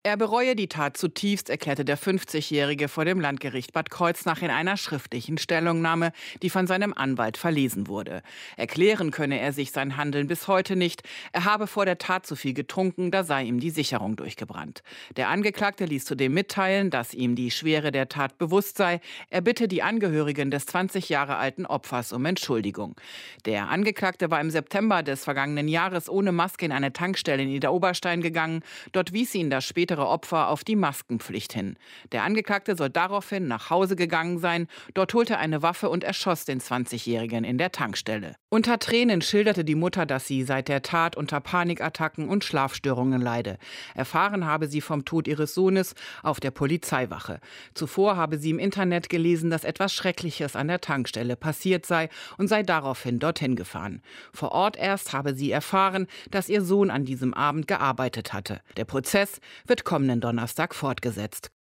Er bereue die Tat zutiefst, erklärte der 50-Jährige vor dem Landgericht Bad Kreuznach in einer schriftlichen Stellungnahme, die von seinem Anwalt verlesen wurde. Erklären könne er sich sein Handeln bis heute nicht. Er habe vor der Tat zu viel getrunken, da sei ihm die Sicherung durchgebrannt. Der Angeklagte ließ zudem mitteilen, dass ihm die Schwere der Tat bewusst sei. Er bitte die Angehörigen des 20 Jahre alten Opfers um Entschuldigung. Der Angeklagte war im September des vergangenen Jahres ohne Maske in eine Tankstelle in Idar-Oberstein gegangen. Dort wies ihn das spätere Opfer auf die Maskenpflicht hin. Der Angeklagte soll daraufhin nach Hause gegangen sein. Dort holte er eine Waffe und erschoss den 20-Jährigen in der Tankstelle. Unter Tränen schilderte die Mutter, dass sie seit der Tat unter Panikattacken und Schlafstörungen leide. Erfahren habe sie vom Tod ihres Sohnes auf der Polizeiwache. Zuvor habe sie im Internet gelesen, dass etwas Schreckliches an der Tankstelle passiert sei und sei daraufhin dorthin gefahren. Vor Ort erst habe sie erfahren, dass ihr Sohn an diesem Abend gearbeitet hatte. Der Prozess wird kommenden Donnerstag fortgesetzt.